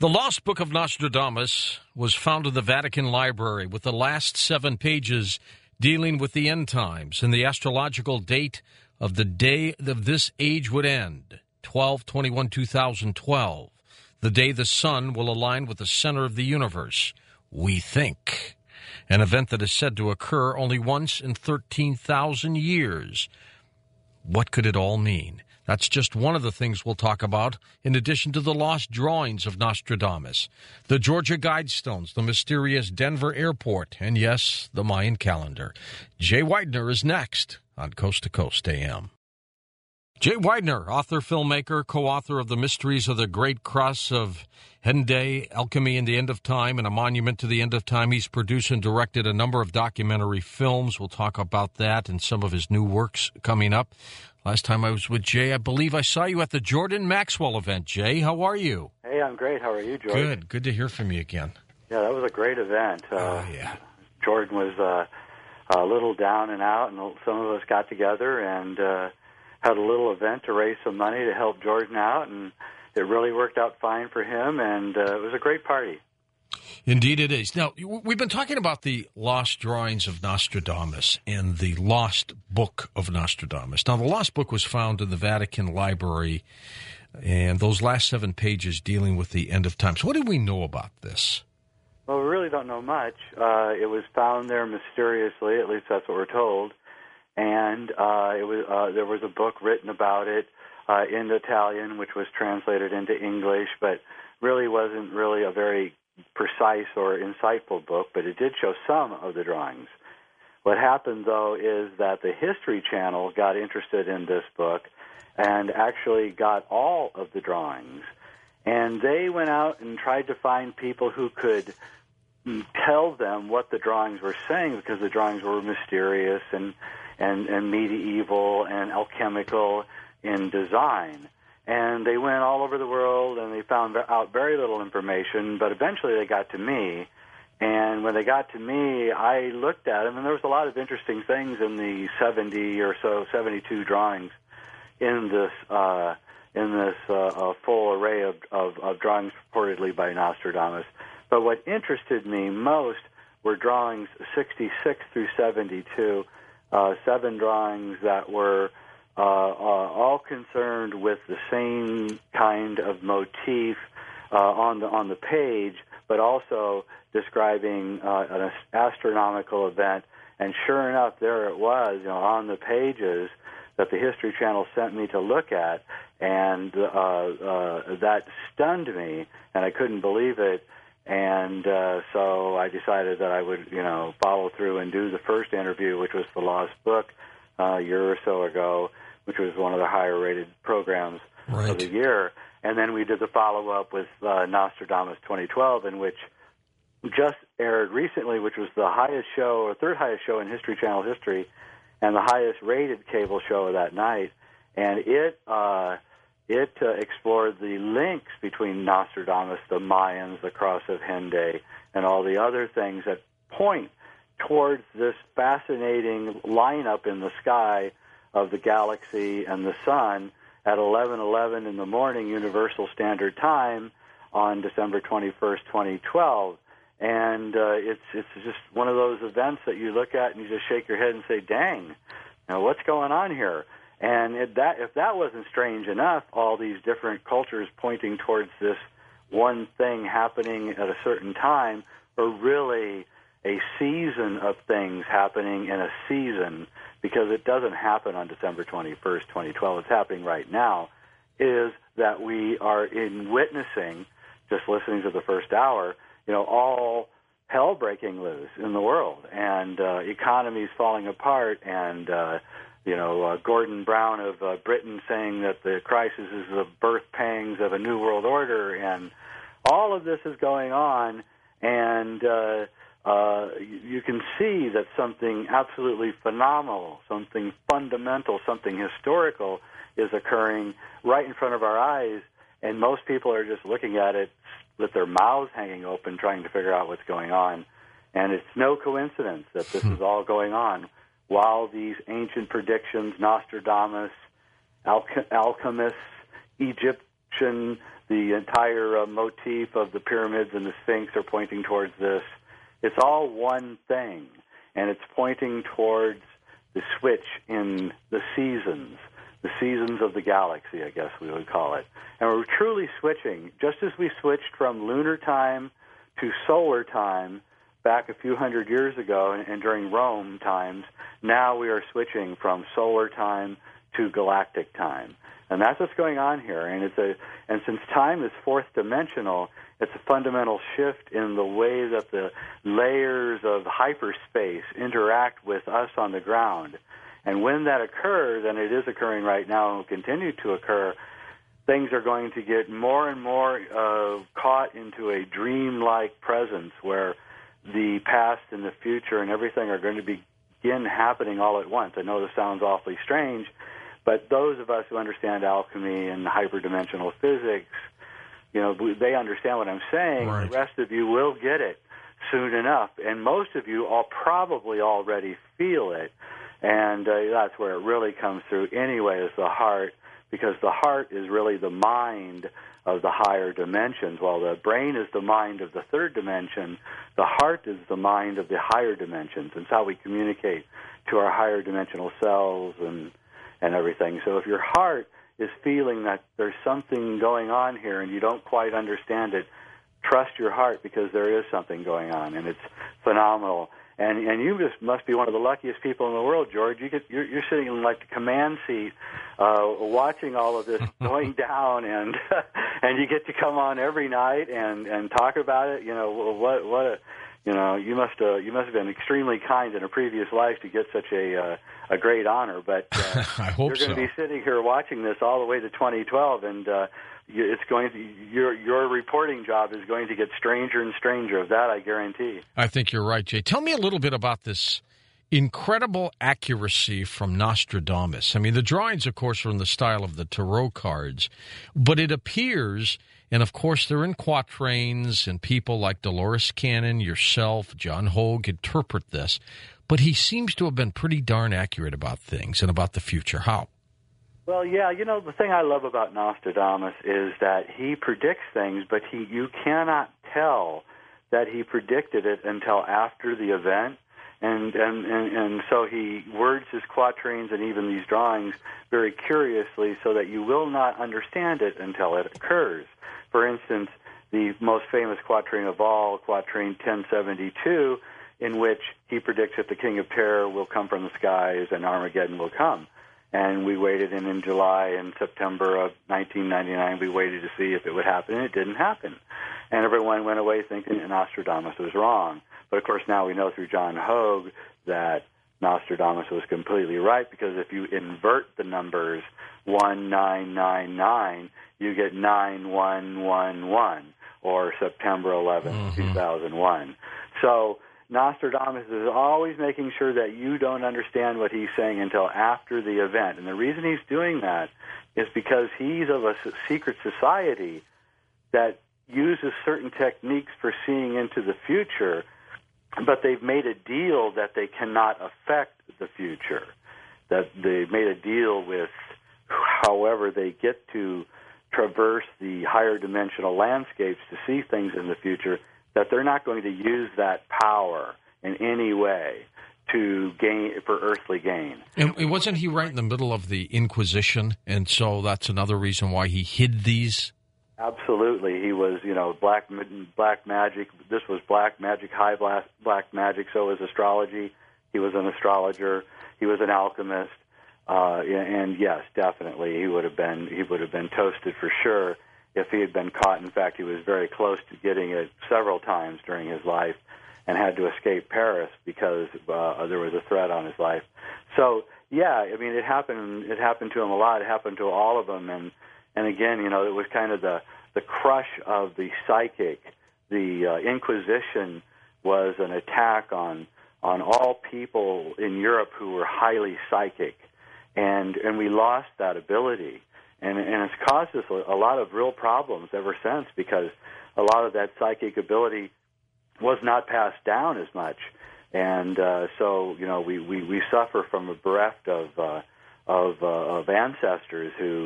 The Lost Book of Nostradamus was found in the Vatican Library, with the last 7 pages dealing with the end times and the astrological date of the day of this age would end, 12/21/2012, the day the sun will align with the center of the universe, we think, an event that is said to occur only once in 13,000 years. What could it all mean? That's just one of the things we'll talk about, in addition to the lost drawings of Nostradamus, the Georgia Guidestones, the mysterious Denver airport, and yes, the Mayan calendar. Jay Weidner is next on Coast to Coast AM. Jay Weidner, author, filmmaker, co-author of The Mysteries of the Great Cross of Henday, Alchemy and the End of Time, and A Monument to the End of Time. He's produced and directed a number of documentary films. We'll talk about that and some of his new works coming up. Last time I was with Jay, I believe I saw you at the Jordan Maxwell event. Jay, how are you? Hey, I'm great. How are you, Jordan? Good to hear from you again. Yeah, that was a great event. Yeah. Jordan was a little down and out, and some of us got together and had a little event to raise some money to help Jordan out, and it really worked out fine for him, and it was a great party. Indeed it is. Now, we've been talking about the lost drawings of Nostradamus and the lost book of Nostradamus. Now, the lost book was found in the Vatican Library, and those last 7 pages dealing with the end of time. So what do we know about this? Well, we really don't know much. It was found there mysteriously, at least that's what we're told, and there was a book written about it in Italian, which was translated into English, but really wasn't really a very precise or insightful book, but it did show some of the drawings. What happened, though, is that the History Channel got interested in this book and actually got all of the drawings. And they went out and tried to find people who could tell them what the drawings were saying, because the drawings were mysterious and medieval and alchemical in design. And they went all over the world, and they found out very little information, but eventually they got to me. And when they got to me, I looked at them, and there was a lot of interesting things in the 70 or so, 72 drawings in this full array of drawings purportedly by Nostradamus. But what interested me most were drawings 66 through 72, 7 drawings that were all concerned with the same kind of motif on the page, but also describing an astronomical event. And sure enough, there it was, on the pages that the History Channel sent me to look at, and that stunned me, and I couldn't believe it. And so I decided that I would, follow through and do the first interview, which was The Lost Book, a year or so ago, which was one of the higher-rated programs of the year. And then we did the follow-up with Nostradamus 2012, in which just aired recently, which was the highest show, or third highest show in History Channel history, and the highest-rated cable show of that night. And it explored the links between Nostradamus, the Mayans, the Cross of Henday, and all the other things that point towards this fascinating lineup in the sky of the galaxy and the sun at 11:11 in the morning Universal Standard Time on December 21st, 2012. And it's just one of those events that you look at and you just shake your head and say, dang, what's going on here? And if that wasn't strange enough, all these different cultures pointing towards this one thing happening at a certain time, or really a season of things happening in a season, because it doesn't happen on December 21st, 2012. It's happening right now, is that we are witnessing, just listening to the first hour, all hell breaking loose in the world, and economies falling apart, and Gordon Brown of Britain saying that the crisis is the birth pangs of a new world order, and all of this is going on, and you can see that something absolutely phenomenal, something fundamental, something historical is occurring right in front of our eyes, and most people are just looking at it with their mouths hanging open, trying to figure out what's going on. And it's no coincidence that this is all going on while these ancient predictions, Nostradamus, alchemists, Egyptian the entire motif of the pyramids and the Sphinx are pointing towards this. It's all one thing, and it's pointing towards the switch in the seasons of the galaxy, I guess we would call it. And we're truly switching, just as we switched from lunar time to solar time back a few hundred years ago and during Rome times. Now we are switching from solar time to galactic time. And that's what's going on here. And since time is fourth dimensional, it's a fundamental shift in the way that the layers of hyperspace interact with us on the ground. And when that occurs, and it is occurring right now and will continue to occur, things are going to get more and more caught into a dreamlike presence where the past and the future and everything are going to begin happening all at once. I know this sounds awfully strange, but those of us who understand alchemy and hyperdimensional physics, they understand what I'm saying. Right. The rest of you will get it soon enough, and most of you all probably already feel it, and that's where it really comes through anyway, is the heart, because the heart is really the mind of the higher dimensions. While the brain is the mind of the third dimension, the heart is the mind of the higher dimensions. It's how we communicate to our higher dimensional selves and everything. So if your heart is feeling that there's something going on here and you don't quite understand it, trust your heart, because there is something going on, and it's phenomenal. And you just must be one of the luckiest people in the world, George. You're sitting in like the command seat, watching all of this going down, and and you get to come on every night and talk about it. You must have been extremely kind in a previous life to get such a great honor. But I hope you're going to be sitting here watching this all the way to 2012, and it's going to, your reporting job is going to get stranger and stranger. Of that, I guarantee. I think you're right, Jay. Tell me a little bit about this incredible accuracy from Nostradamus. I mean, the drawings, of course, are in the style of the tarot cards, but it appears, and of course, they're in quatrains, and people like Dolores Cannon, yourself, John Hogue interpret this, but he seems to have been pretty darn accurate about things and about the future. How? Well, yeah, the thing I love about Nostradamus is that he predicts things, but you cannot tell that he predicted it until after the event. And so he words his quatrains and even these drawings very curiously so that you will not understand it until it occurs. For instance, the most famous quatrain of all, quatrain 1072, in which he predicts that the King of Terror will come from the skies and Armageddon will come. And we waited, and in July and September of 1999, we waited to see if it would happen, and it didn't happen. And everyone went away thinking that Nostradamus was wrong. But, of course, now we know through John Hogue that Nostradamus was completely right, because if you invert the numbers 1999, you get 9111, or September 11th, 2001. So Nostradamus is always making sure that you don't understand what he's saying until after the event. And the reason he's doing that is because he's of a secret society that uses certain techniques for seeing into the future, but they've made a deal that they cannot affect the future, that they made a deal with however they get to traverse the higher dimensional landscapes to see things in the future, that they're not going to use that power in any way to gain for earthly gain. And wasn't he right in the middle of the Inquisition, and so that's another reason why he hid these? Absolutely. He was, black magic. This was black magic, black magic. So was astrology. He was an astrologer. He was an alchemist. And yes, definitely, he would have been toasted for sure if he had been caught. In fact, he was very close to getting it several times during his life, and had to escape Paris because there was a threat on his life. So yeah, I mean, it happened to him a lot. It happened to all of them, and again, it was kind of the crush of the psychic. The Inquisition was an attack on all people in Europe who were highly psychic, and we lost that ability, and it's caused us a lot of real problems ever since, because a lot of that psychic ability was not passed down as much, and so we suffer from a bereft of ancestors who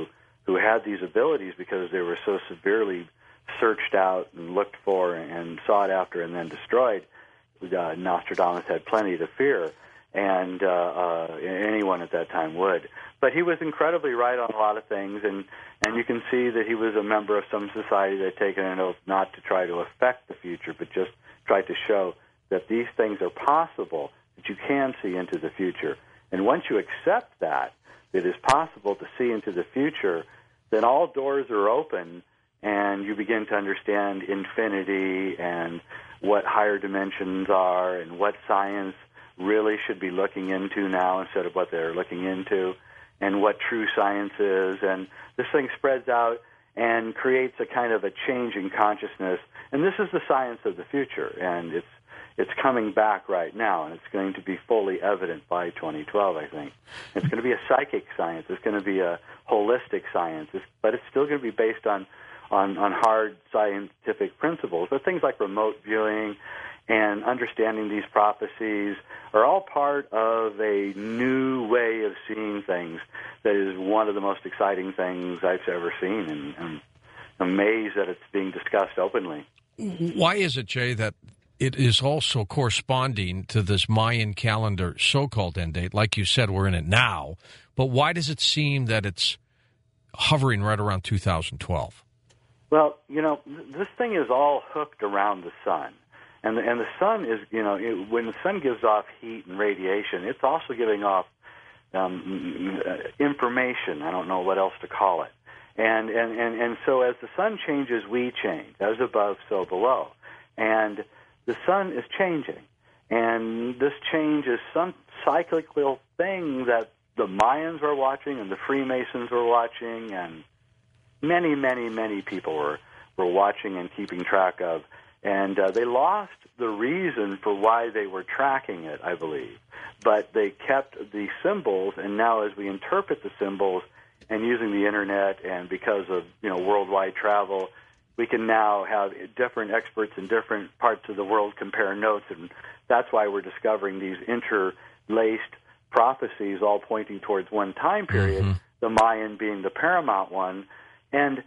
who had these abilities because they were so severely searched out and looked for and sought after and then destroyed, Nostradamus had plenty to fear, and anyone at that time would. But he was incredibly right on a lot of things, and you can see that he was a member of some society that had taken an oath not to try to affect the future, but just tried to show that these things are possible, that you can see into the future. And once you accept that it is possible to see into the future, then all doors are open, and you begin to understand infinity and what higher dimensions are and what science really should be looking into now instead of what they're looking into, and what true science is. And this thing spreads out and creates a kind of a change in consciousness. And this is the science of the future, and it's coming back right now, and it's going to be fully evident by 2012, I think. It's going to be a psychic science. It's going to be a holistic science, but it's still going to be based on hard scientific principles. But things like remote viewing and understanding these prophecies are all part of a new way of seeing things that is one of the most exciting things I've ever seen, and I'm amazed that it's being discussed openly. Why is it, Jay, that it is also corresponding to this Mayan calendar so-called end date? Like you said, we're in it now, but why does it seem that it's hovering right around 2012? Well, this thing is all hooked around the sun. And the sun is, when the sun gives off heat and radiation, it's also giving off information. I don't know what else to call it. And so as the sun changes, we change. As above, so below. And the sun is changing. And this change is some cyclical thing that the Mayans were watching and the Freemasons were watching, and many, many, many people were watching and keeping track of. And they lost the reason for why they were tracking it, I believe. But they kept the symbols, and now as we interpret the symbols and using the Internet and because of worldwide travel, we can now have different experts in different parts of the world compare notes, and that's why we're discovering these interlaced prophecies all pointing towards one time period, the Mayan being the paramount one. And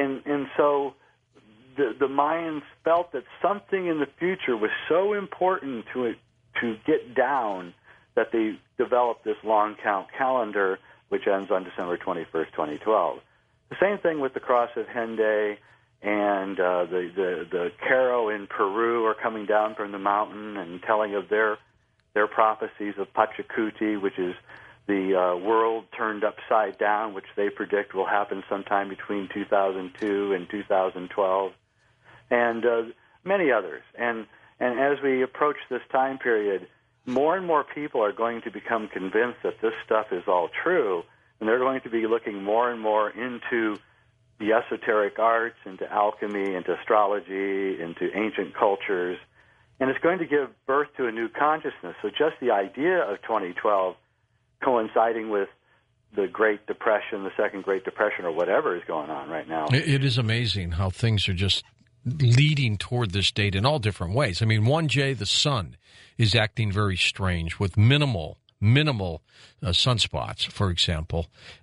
so the Mayans felt that something in the future was so important to get down that they developed this long count calendar, which ends on December 21st, 2012. The same thing with the Cross of Henday, and the Caro in Peru are coming down from the mountain and telling of their prophecies of Pachacuti, which is the world turned upside down, which they predict will happen sometime between 2002 and 2012, and many others. And as we approach this time period, more and more people are going to become convinced that this stuff is all true, and they're going to be looking more and more into the esoteric arts, into alchemy, into astrology, into ancient cultures, and it's going to give birth to a new consciousness. So just the idea of 2012 coinciding with the Great Depression, the Second Great Depression, or whatever is going on right now. It is amazing how things are just leading toward this date in all different ways. I mean, one, Jay, the sun is acting very strange with minimal sunspots, for example.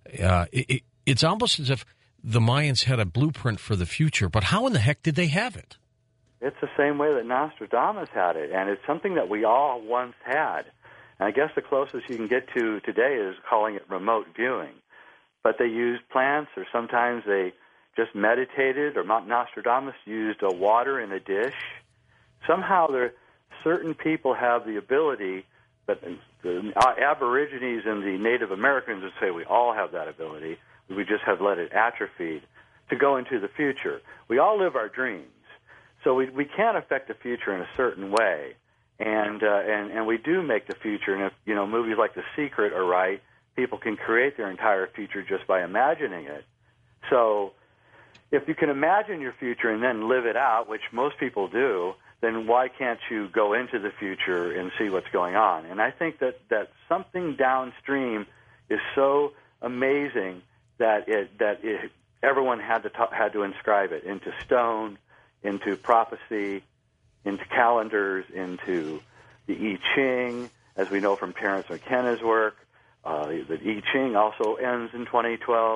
It's almost as if the Mayans had a blueprint for the future, but how in the heck did they have it? It's the same way that Nostradamus had it, and it's something that we all once had. And I guess the closest you can get to today is calling it remote viewing. But they used plants, or sometimes they just meditated, or Nostradamus used a water in a dish. Somehow certain people have the ability, but the Aborigines and the Native Americans would say we all have that ability. We just have let it atrophy to go into the future. We all live our dreams. So we can affect the future in a certain way, and we do make the future. And if movies like The Secret are right, people can create their entire future just by imagining it. So if you can imagine your future and then live it out, which most people do, then why can't you go into the future and see what's going on? And I think that something downstream is so amazing that everyone had to inscribe it into stone, into prophecy, into calendars, into the I Ching, as we know from Terence McKenna's work. The I Ching also ends in 2012.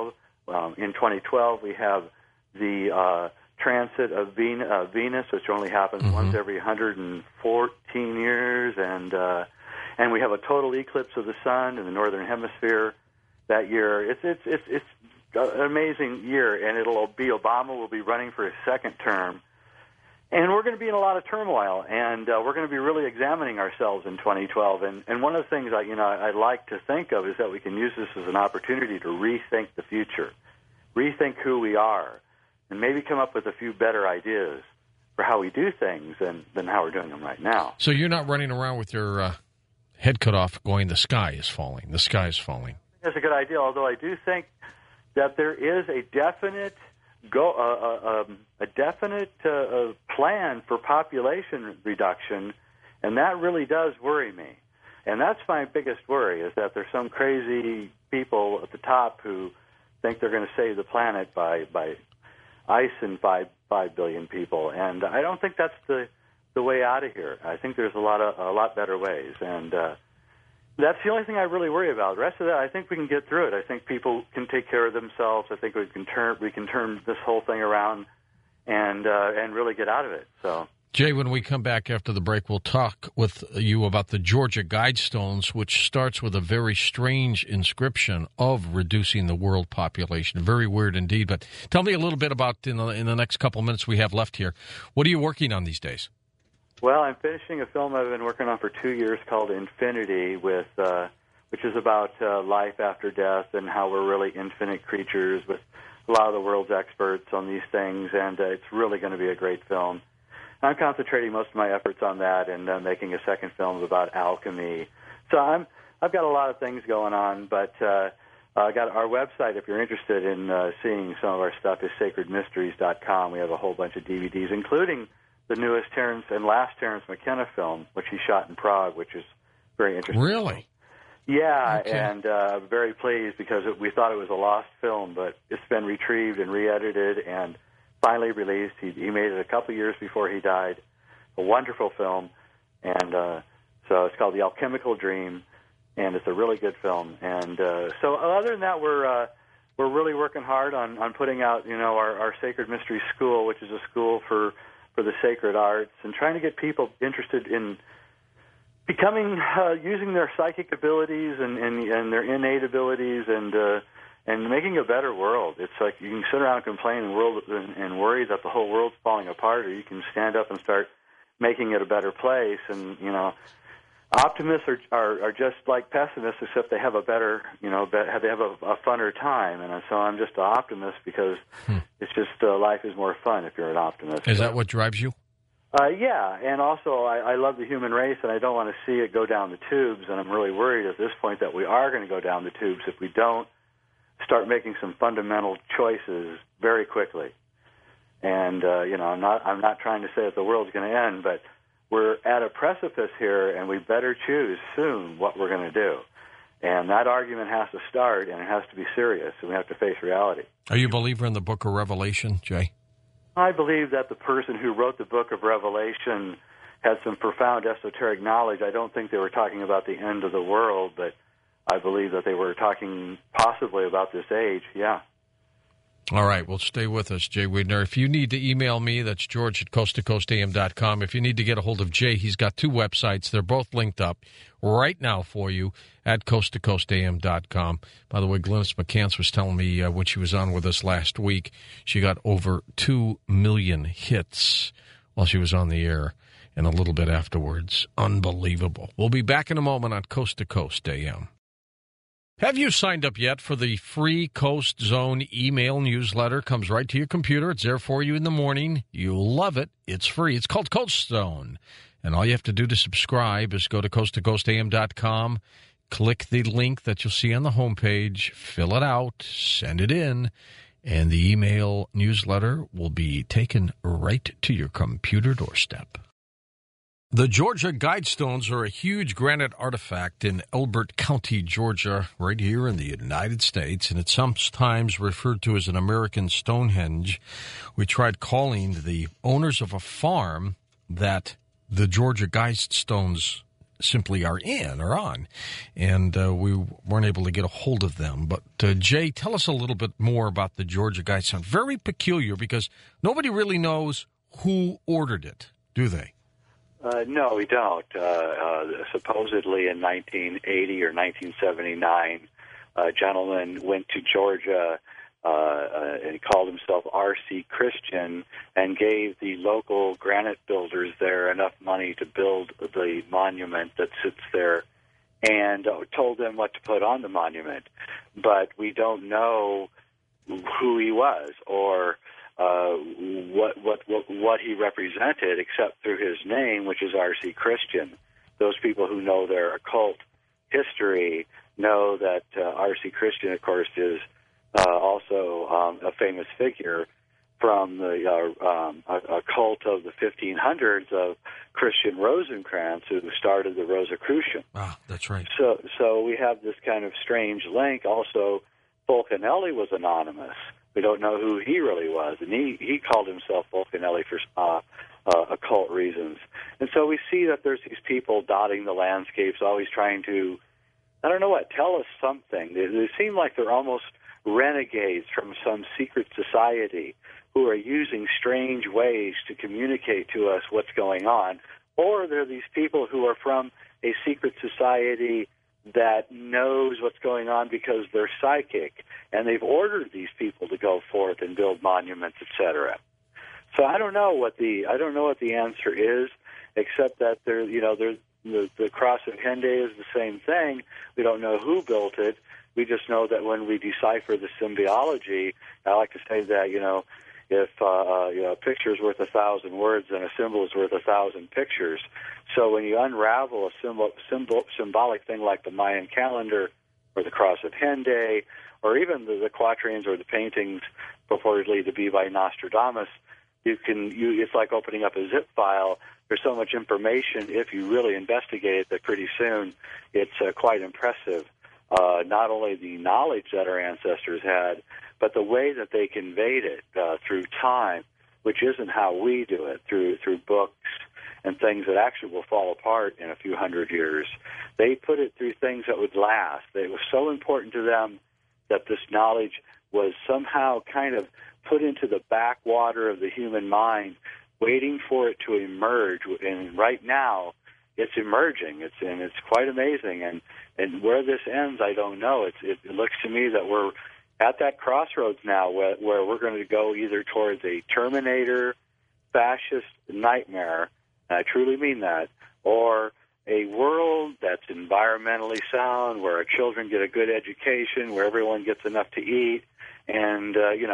In 2012, we have the transit of Venus, which only happens once every 114 years, and we have a total eclipse of the sun in the northern hemisphere that year. It's an amazing year, and Obama will be running for his second term. And we're going to be in a lot of turmoil, and we're going to be really examining ourselves in 2012. And one of the things I'd like to think of is that we can use this as an opportunity to rethink the future, rethink who we are, and maybe come up with a few better ideas for how we do things than how we're doing them right now. So you're not running around with your head cut off going, the sky is falling, the sky is falling. That's a good idea, although I do think that there is a definite plan for population reduction, and that really does worry me. And that's my biggest worry, is that there's some crazy people at the top who think they're going to save the planet by icing 5 billion people, and I don't think that's the way out of here. I think there's a lot better ways, and that's the only thing I really worry about. The rest of that, I think we can get through it. I think people can take care of themselves. I think we can turn this whole thing around and really get out of it. So, Jay, when we come back after the break, we'll talk with you about the Georgia Guidestones, which starts with a very strange inscription of reducing the world population. Very weird indeed. But tell me a little bit about, in the next couple minutes we have left here, what are you working on these days? Well, I'm finishing a film I've been working on for 2 years called Infinity, which is about life after death and how we're really infinite creatures, with a lot of the world's experts on these things, and it's really going to be a great film. I'm concentrating most of my efforts on that, and making a second film about alchemy. So I've got a lot of things going on, but I got our website, if you're interested in seeing some of our stuff, is sacredmysteries.com. We have a whole bunch of DVDs, including the newest last Terence McKenna film, which he shot in Prague, which is very interesting. Really? Yeah, okay. And I'm very pleased because we thought it was a lost film, but it's been retrieved and re-edited and finally released. He made it a couple years before he died. A wonderful film, and so it's called The Alchemical Dream, and it's a really good film. And so other than that, we're really working hard on putting out our Sacred Mystery School, which is a school for the sacred arts, and trying to get people interested in becoming, using their psychic abilities and their innate abilities and making a better world. It's like you can sit around and complain and worry that the whole world's falling apart, or you can stand up and start making it a better place. And, optimists are just like pessimists, except they have a better, they have a funner time. And so I'm just an optimist because it's just life is more fun if you're an optimist. Is that what drives you? Yeah, and also I love the human race, and I don't want to see it go down the tubes. And I'm really worried at this point that we are going to go down the tubes if we don't start making some fundamental choices very quickly. And I'm not trying to say that the world's going to end, but we're at a precipice here, and we better choose soon what we're going to do. And that argument has to start, and it has to be serious, and we have to face reality. Are you a believer in the book of Revelation, Jay? I believe that the person who wrote the book of Revelation had some profound esoteric knowledge. I don't think they were talking about the end of the world, but I believe that they were talking possibly about this age, yeah. All right, well, stay with us, Jay Weidner. If you need to email me, that's George at coasttocoastam.com. If you need to get a hold of Jay, he's got two websites. They're both linked up right now for you at coasttocoastam.com. By the way, Glynis McCants was telling me when she was on with us last week, she got over 2 million hits while she was on the air and a little bit afterwards. Unbelievable. We'll be back in a moment on Coast to Coast AM. Have you signed up yet for the free Coast Zone email newsletter? Comes right to your computer. It's there for you in the morning. You'll love it. It's free. It's called Coast Zone. And all you have to do to subscribe is go to coasttocoastam.com, click the link that you'll see on the homepage, fill it out, send it in, and the email newsletter will be taken right to your computer doorstep. The Georgia Guidestones are a huge granite artifact in Elbert County, Georgia, right here in the United States, and it's sometimes referred to as an American Stonehenge. We tried calling the owners of a farm that the Georgia Guidestones simply are in or on, and we weren't able to get a hold of them. But Jay, tell us a little bit more about the Georgia Guidestone. Very peculiar because nobody really knows who ordered it, do they? No, we don't. Supposedly in 1980 or 1979, a gentleman went to Georgia and he called himself R.C. Christian and gave the local granite builders there enough money to build the monument that sits there and told them what to put on the monument. But we don't know who he was or what he represented, except through his name, which is R.C. Christian. Those people who know their occult history know that R.C. Christian, of course, is also a famous figure from the a cult of the 1500s of Christian Rosencrantz, who started the Rosicrucian. Ah, that's right. So we have this kind of strange link. Also, Fulcanelli was anonymous. We don't know who he really was, and he called himself Fulcanelli for occult reasons. And so we see that there's these people dotting the landscapes, always trying to, I don't know what, tell us something. They seem like they're almost renegades from some secret society who are using strange ways to communicate to us what's going on. Or they're these people who are from a secret society that knows what's going on because they're psychic, and they've ordered these people to go forth and build monuments, etc. So I don't know what the answer is, except that the Cross of Henday is the same thing. We don't know who built it. We just know that when we decipher the symbiology, I like to say that if a picture is worth 1,000 words, then a symbol is worth 1,000 pictures. So when you unravel a symbolic thing like the Mayan calendar or the Cross of Henday, or even the quatrains or the paintings purportedly to be by Nostradamus, it's like opening up a zip file. There's so much information if you really investigate it that pretty soon it's quite impressive. Not only the knowledge that our ancestors had, but the way that they conveyed it through time, which isn't how we do it, through books and things that actually will fall apart in a few hundred years. They put it through things that would last. It was so important to them that this knowledge was somehow kind of put into the backwater of the human mind, waiting for it to emerge. And right now, it's emerging. It's quite amazing. And where this ends, I don't know. It looks to me that we're at that crossroads now where we're going to go either towards a Terminator fascist nightmare, and I truly mean that, or a world that's environmentally sound, where our children get a good education, where everyone gets enough to eat, and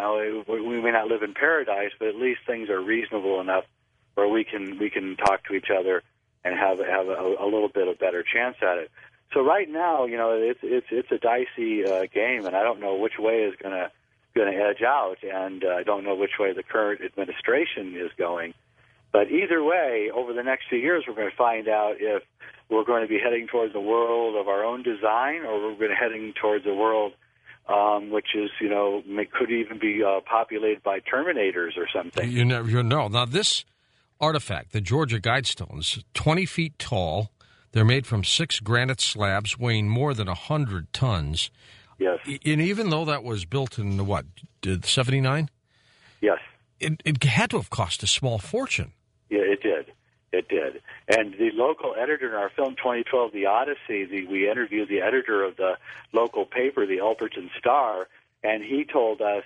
we may not live in paradise, but at least things are reasonable enough where we can talk to each other and have a little bit of better chance at it. So right now, it's a dicey game, and I don't know which way is going to edge out, and I don't know which way the current administration is going. But either way, over the next few years, we're going to find out if we're going to be heading towards a world of our own design, or we're going to be heading towards a world which is, could even be populated by Terminators or something. You know. Now, this artifact, the Georgia Guidestones, 20 feet tall. They're made from 6 granite slabs weighing more than 100 tons. Yes. And even though that was built in, 79? Yes. It had to have cost a small fortune. Yeah, it did. It did. And the local editor in our film 2012, The Odyssey, we interviewed the editor of the local paper, the Elberton Star, and he told us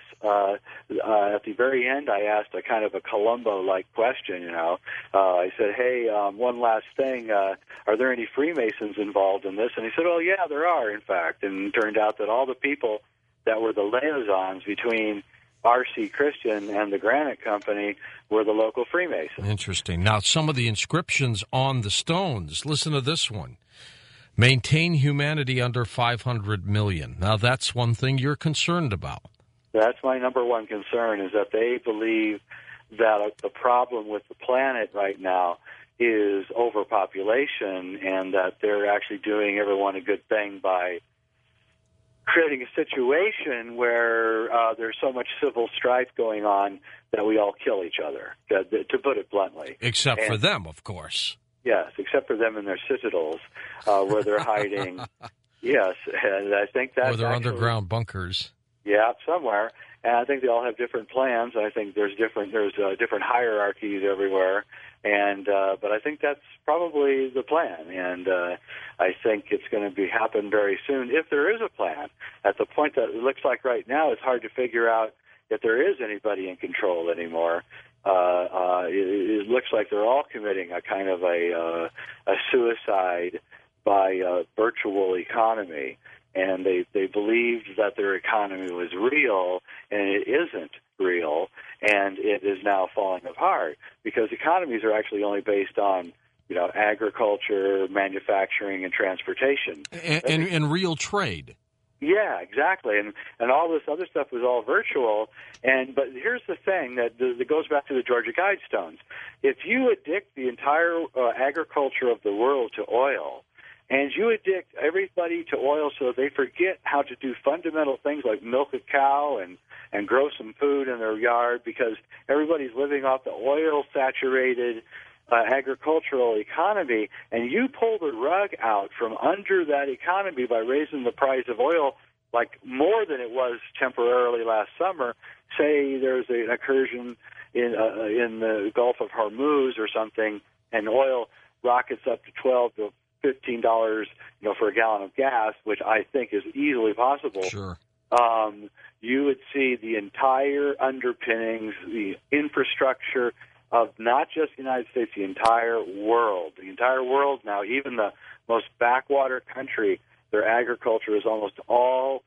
at the very end, I asked a kind of a Columbo-like question, I said, hey, one last thing, are there any Freemasons involved in this? And he said, oh, yeah, there are, in fact. And it turned out that all the people that were the liaisons between R.C. Christian and the Granite Company were the local Freemasons. Interesting. Now, some of the inscriptions on the stones, listen to this one. Maintain humanity under 500 million. Now, that's one thing you're concerned about. That's my number one concern, is that they believe that the problem with the planet right now is overpopulation, and that they're actually doing everyone a good thing by creating a situation where there's so much civil strife going on that we all kill each other, to put it bluntly. Except for them, of course. Yes, except for them in their citadels where they're hiding. Yes, and I think that's or their underground bunkers. Yeah, somewhere. And I think they all have different plans. I think there's different hierarchies everywhere, and but I think that's probably the plan. And I think it's going to happen very soon if there is a plan. At the point that it looks like right now, it's hard to figure out if there is anybody in control anymore. It looks like they're all committing a kind of a suicide by virtual economy. And they believed that their economy was real, and it isn't real, and it is now falling apart because economies are actually only based on, agriculture, manufacturing, and transportation, and real trade. Yeah, exactly, and all this other stuff was all virtual. But here's the thing that goes back to the Georgia Guidestones: if you addict the entire agriculture of the world to oil, and you addict everybody to oil so they forget how to do fundamental things like milk a cow and grow some food in their yard because everybody's living off the oil-saturated agricultural economy, and you pull the rug out from under that economy by raising the price of oil like more than it was temporarily last summer. Say there's an incursion in the Gulf of Hormuz or something, and oil rockets up to $12 to $15, for a gallon of gas, which I think is easily possible. Sure. You would see the entire underpinnings, the infrastructure of not just the United States, the entire world. The entire world now, even the most backwater country, their agriculture is almost all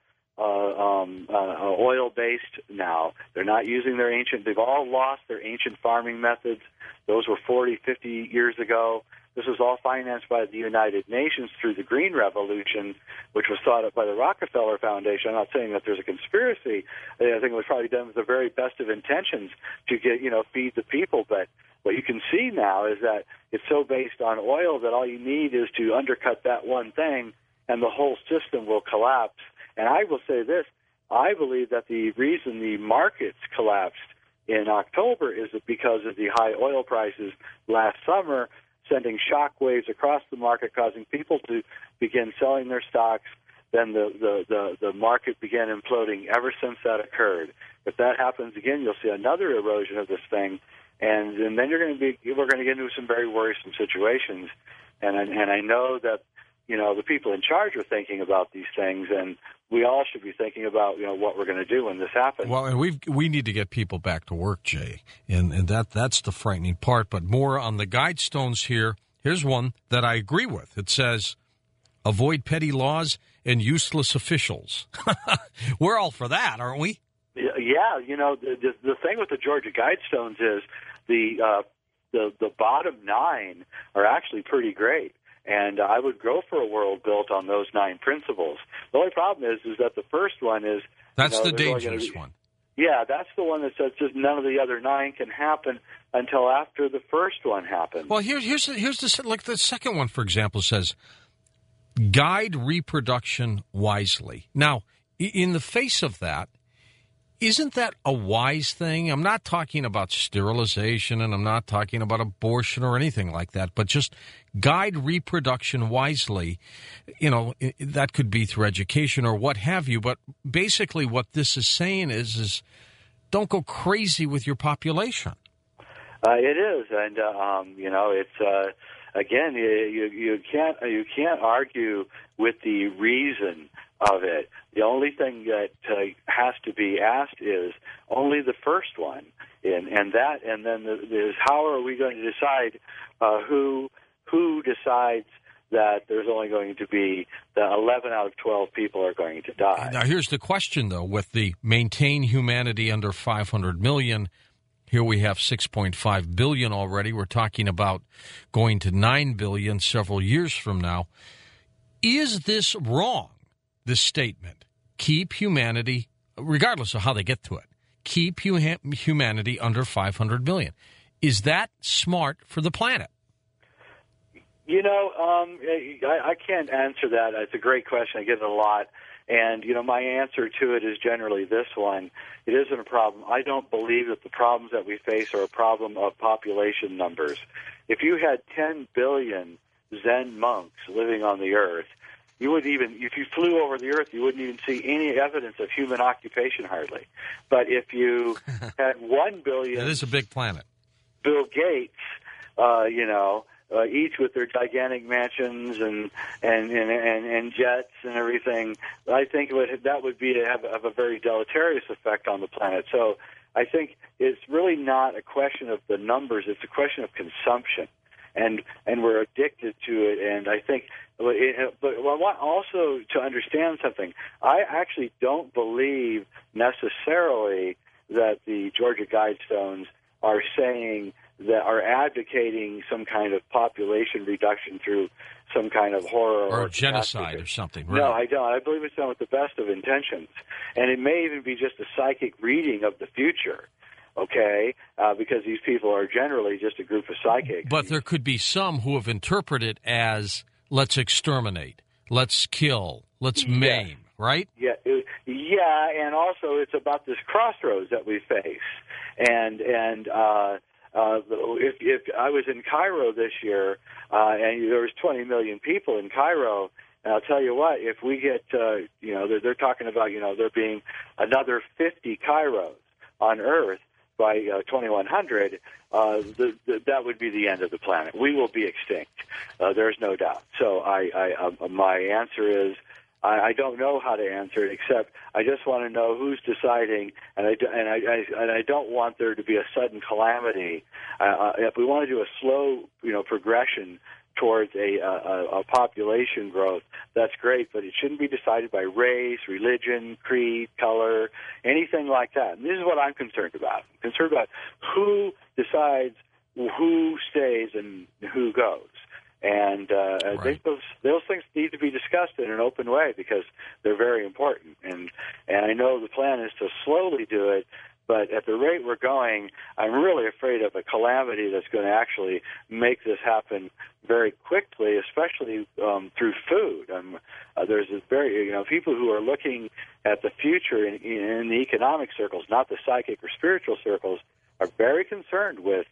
oil-based now. They're not using they've all lost their ancient farming methods. Those were 40, 50 years ago. This was all financed by the United Nations through the Green Revolution, which was thought of by the Rockefeller Foundation. I'm not saying that there's a conspiracy. I think it was probably done with the very best of intentions to feed the people. But what you can see now is that it's so based on oil that all you need is to undercut that one thing, and the whole system will collapse. And I will say this: I believe that the reason the markets collapsed in October is because of the high oil prices last summer, sending shock waves across the market, causing people to begin selling their stocks. Then the market began imploding ever since that occurred. If that happens again, you'll see another erosion of this thing, and then we're going to get into some very worrisome situations. And I know that the people in charge are thinking about these things, and we all should be thinking about what we're going to do when this happens. Well, and we need to get people back to work, Jay, and that's the frightening part. But more on the Guidestones here. Here's one that I agree with. It says, avoid petty laws and useless officials. We're all for that, aren't we? Yeah, the thing with the Georgia Guidestones is the bottom 9 are actually pretty great. And I would go for a world built on those 9 principles. The only problem is that the first one is... That's the dangerous one. Yeah, that's the one that says just none of the other 9 can happen until after the first one happens. Well, here's the second one, for example, says, guide reproduction wisely. Now, in the face of that, isn't that a wise thing? I'm not talking about sterilization, and I'm not talking about abortion or anything like that, but just guide reproduction wisely. That could be through education or what have you, but basically what this is saying is don't go crazy with your population. It is, and it's again, you can't argue with the reason of it. The only thing that has to be asked is only the first one, and then is how are we going to decide who decides that there's only going to be 11 out of 12 people are going to die. Now here's the question, though, with the maintain humanity under 500 million. Here we have 6.5 billion already. We're talking about going to 9 billion several years from now. Is this wrong? This statement, keep humanity, regardless of how they get to it, keep humanity under 500 million. Is that smart for the planet? I can't answer that. It's a great question. I get it a lot. And, my answer to it is generally this one. It isn't a problem. I don't believe that the problems that we face are a problem of population numbers. If you had 10 billion Zen monks living on the earth, you would if you flew over the earth, you wouldn't even see any evidence of human occupation hardly. But if you had 1 billion... It is a big planet. Bill Gates, each with their gigantic mansions and jets and everything, I think that would have a very deleterious effect on the planet. So I think it's really not a question of the numbers; it's a question of consumption, and we're addicted to it. And I think, but I want also to understand something. I actually don't believe necessarily that the Georgia Guidestones are saying that are advocating some kind of population reduction through some kind of horror or genocide or something. Right? No, I don't. I believe it's done with the best of intentions, and it may even be just a psychic reading of the future. Okay, because these people are generally just a group of psychics. But there could be some who have interpreted it as let's exterminate, let's kill, let's maim. Right? Yeah, and also it's about this crossroads that we face, and if I was in Cairo this year, and there was 20 million people in Cairo, and I'll tell you what, if we get, they're talking about, there being another 50 Cairos on Earth by 2100, that would be the end of the planet. We will be extinct. There's no doubt. So my answer is, I don't know how to answer it, except I just want to know who's deciding, and I don't want there to be a sudden calamity. If we want to do a slow, progression towards a population growth, that's great, but it shouldn't be decided by race, religion, creed, color, anything like that. And this is what I'm concerned about. I'm concerned about who decides who stays and who goes. And I think those things need to be discussed in an open way because they're very important. And I know the plan is to slowly do it, but at the rate we're going, I'm really afraid of a calamity that's going to actually make this happen very quickly, especially through food. There's this people who are looking at the future in the economic circles, not the psychic or spiritual circles, are very concerned with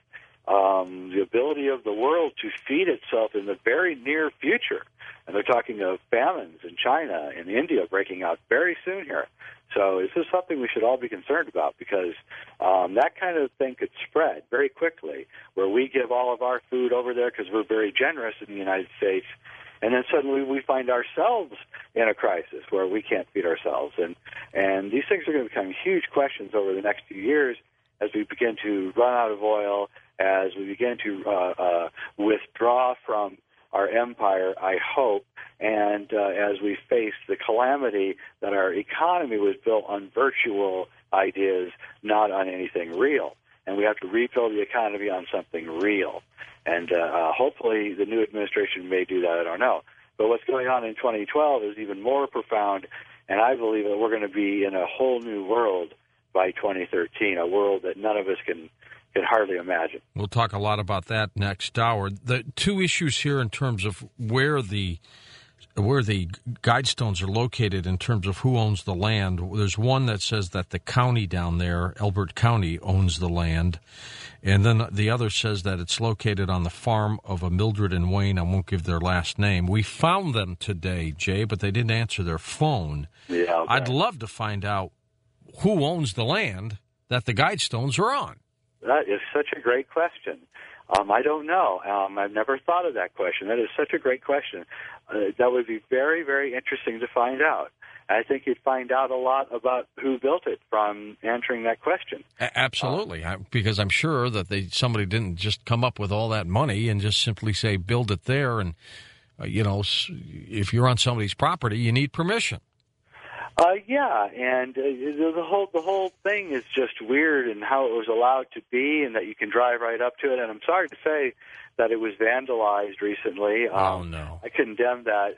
the ability of the world to feed itself in the very near future. And they're talking of famines in China and India breaking out very soon here. So this is something we should all be concerned about because that kind of thing could spread very quickly, where we give all of our food over there because we're very generous in the United States, and then suddenly we find ourselves in a crisis where we can't feed ourselves. And these things are going to become huge questions over the next few years as we begin to run out of oil, as we begin to withdraw from our empire, I hope, and as we face the calamity that our economy was built on virtual ideas, not on anything real. And we have to rebuild the economy on something real. And hopefully the new administration may do that, I don't know. But what's going on in 2012 is even more profound, and I believe that we're going to be in a whole new world by 2013, a world that none of us can hardly imagine. We'll talk a lot about that next hour. The two issues here in terms of where the Guidestones are located in terms of who owns the land. There's one that says that the county down there, Elbert County, owns the land. And then the other says that it's located on the farm of a Mildred and Wayne. I won't give their last name. We found them today, Jay, but they didn't answer their phone. Yeah, okay. I'd love to find out who owns the land that the Guidestones are on. That is such a great question. I don't know. I've never thought of that question. That is such a great question. That would be very, very interesting to find out. I think you'd find out a lot about who built it from answering that question. Absolutely, because I'm sure that somebody didn't just come up with all that money and just simply say, build it there. And, if you're on somebody's property, you need permission. And the whole thing is just weird, and how it was allowed to be, and that you can drive right up to it. And I'm sorry to say that it was vandalized recently. Oh no! I condemn that.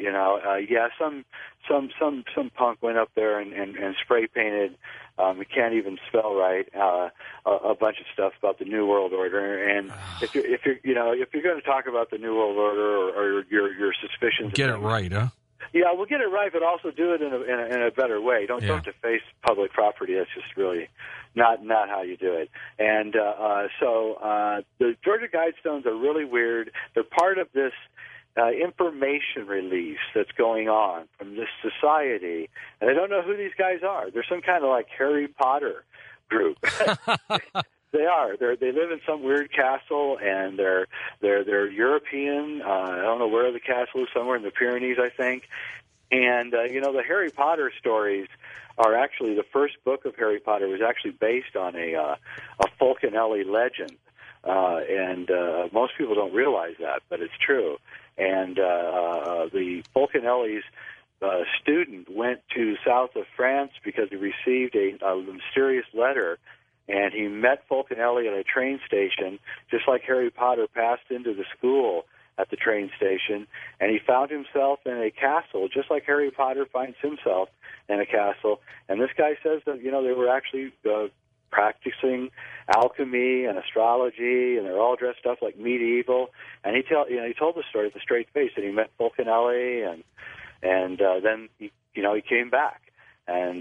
Some punk went up there and spray painted. We can't even spell right a bunch of stuff about the New World Order. And if you're going to talk about the New World Order or your suspicions, get it right, huh? Yeah, we'll get it right, but also do it in a better way. Don't deface public property. That's just really not how you do it. And so the Georgia Guidestones are really weird. They're part of this information release that's going on from this society, and I don't know who these guys are. They're some kind of like Harry Potter group. They are. They live in some weird castle, and they're European. I don't know where the castle is. Somewhere in the Pyrenees, I think. And the Harry Potter stories are actually the first book of Harry Potter was actually based on a Fulcanelli legend, and most people don't realize that, but it's true. And the Fulcanelli's student went to south of France because he received a mysterious letter. And he met Fulcanelli at a train station, just like Harry Potter passed into the school at the train station. And he found himself in a castle, just like Harry Potter finds himself in a castle. And this guy says that, they were actually practicing alchemy and astrology, and they're all dressed up like medieval. And he told the story with a straight face, and he met Fulcanelli, and then he came back. And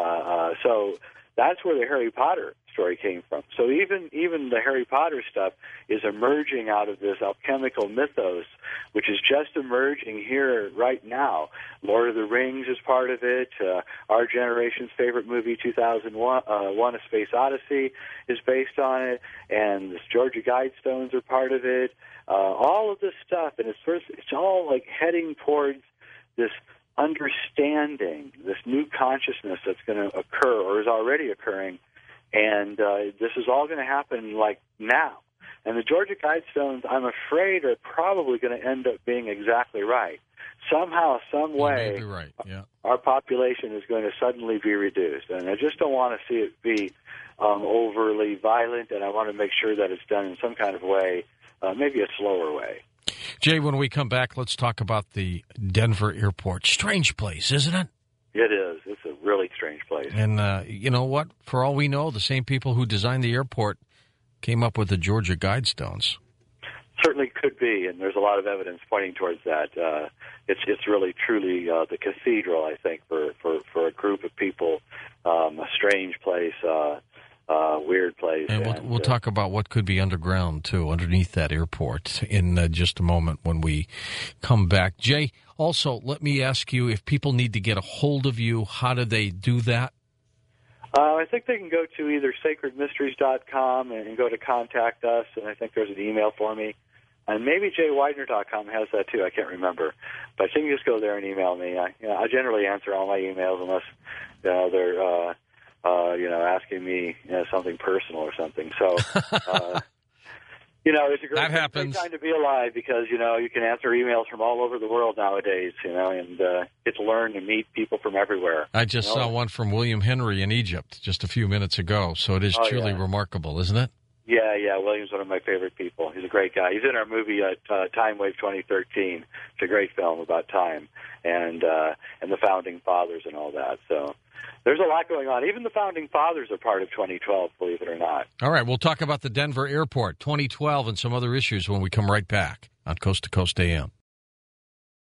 so that's where the Harry Potter story came from. So even the Harry Potter stuff is emerging out of this alchemical mythos, which is just emerging here right now. Lord of the Rings is part of it. Our generation's favorite movie, 2001, A Space Odyssey, is based on it, and the Georgia Guidestones are part of it. All of this stuff, and it's all like heading towards this understanding, this new consciousness that's going to occur or is already occurring, and this is all going to happen like now. And the Georgia Guidestones, I'm afraid, are probably going to end up being exactly right. Somehow, some way, you may be right. Yeah. Our population is going to suddenly be reduced, and I just don't want to see it be overly violent, and I want to make sure that it's done in some kind of way, maybe a slower way. Jay, when we come back, let's talk about the Denver airport. Strange place, isn't it? It is. It's a really strange place. And you know what? For all we know, the same people who designed the airport came up with the Georgia Guidestones. Certainly could be, and there's a lot of evidence pointing towards that. It's really, truly the cathedral, I think, for a group of people, a strange place, weird place. And we'll talk about what could be underground, too, underneath that airport in just a moment when we come back. Jay, also, let me ask you, if people need to get a hold of you, how do they do that? I think they can go to either sacredmysteries.com and go to Contact Us, and I think there's an email for me. And maybe jaywidener.com has that, too. I can't remember. But you can just go there and email me. I generally answer all my emails unless they're asking me something personal or something. So, it's a great time to be alive because, you can answer emails from all over the world nowadays, and get to learn and meet people from everywhere. I just saw one from William Henry in Egypt just a few minutes ago, so it is truly remarkable, isn't it? Yeah, William's one of my favorite people. He's a great guy. He's in our movie Time Wave 2013. It's a great film about time and the Founding Fathers and all that, so... There's a lot going on. Even the Founding Fathers are part of 2012, believe it or not. All right, we'll talk about the Denver airport, 2012, and some other issues when we come right back on Coast to Coast AM.